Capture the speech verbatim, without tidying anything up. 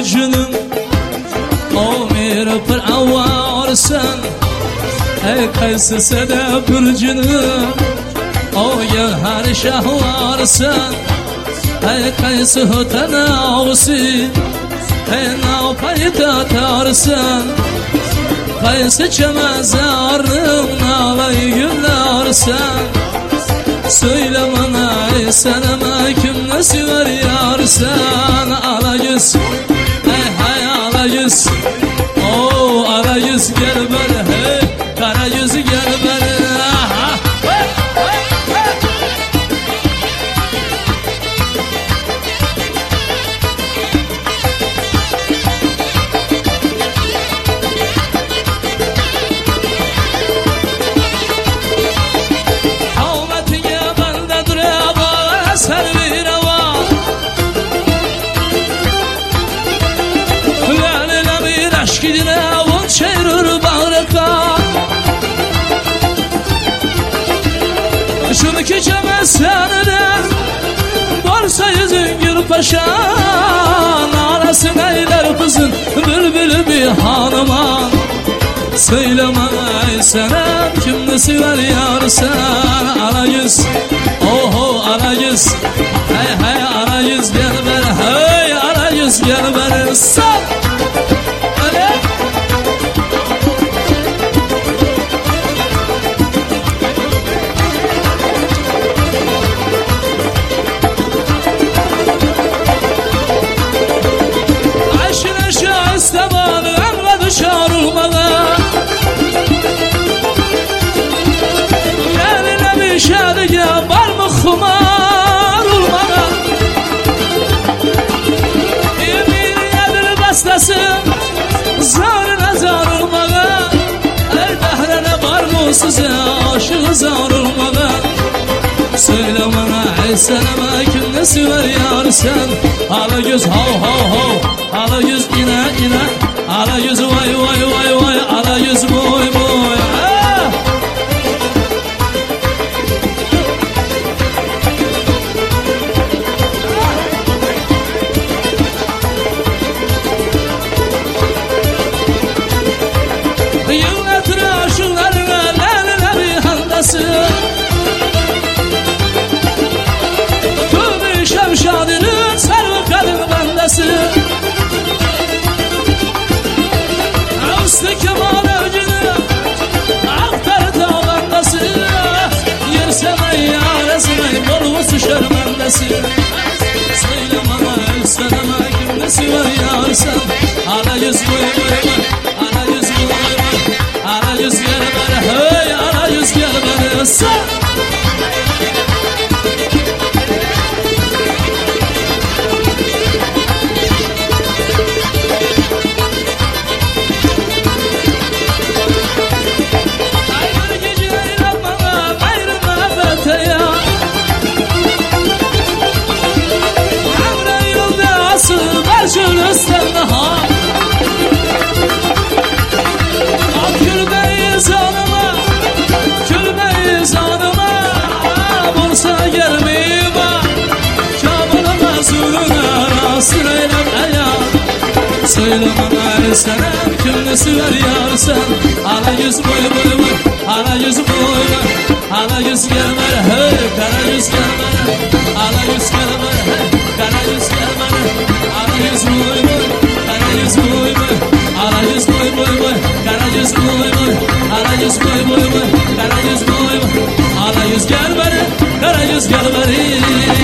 junum o meri bir avarsan ey qaysi sada bir junum o gavhar shahvarsan ey qaysi hotanavsi ey navpayda tarsan qaysi chamazarning nalay gullarsan söyle bana ey sanama kimni sever yarsan ala yüz ey hay ala yüz o ala yüz gel bana hey kara yüz gel bana şunu keçemezsen varsa yüzün gül paşan arasın eyler kızın bülbülü bir hanıma söyleme ey senem kimni sever yarsan ala yüz oho ala yüz hey hey ala yüz gel beri hey ala yüz gel beri sal var mı kumar olmağa Emir'e bir bastasın zarına zar olmağa Ey behrene var mı size aşığı zar olmağa Söyle bana ey seneme kimni sever yarsan Ala yüz hav hav hav ala yüz ine ine ala yüz vay vay vay vay ala yüz boy boy Tövbe şemşadının sarı kadın bandası Ağustos kemal evcini aktar tavandası Yerseme yaresine bolu şermendesi Söyle bana el seneme kimni sever yarsan Ala yüz boy boy boy ala yüz boy boy ala yüz gel bana hey ala yüz gel bana sağ Külbeyiz anıma, külbeyiz anıma Bursa gelmeyime, Kabe'nin zulüne Rasıl eylem eyyam Söyle bana senem kimni sever yarsan Ala yüz boy boy boy, ala yüz boy boy Ala yüz gel bana hey, kara yüz gel bana Ala yüz gel bana hey, kara yüz gel bana Ala yüz boy boy, kara yüz boy boy Ala yüz boy boy boy, kara yüz boy boy Ala yüz boy boy boy, kara yüz boy boy Ala yüz gel bana, kara yüz gel bana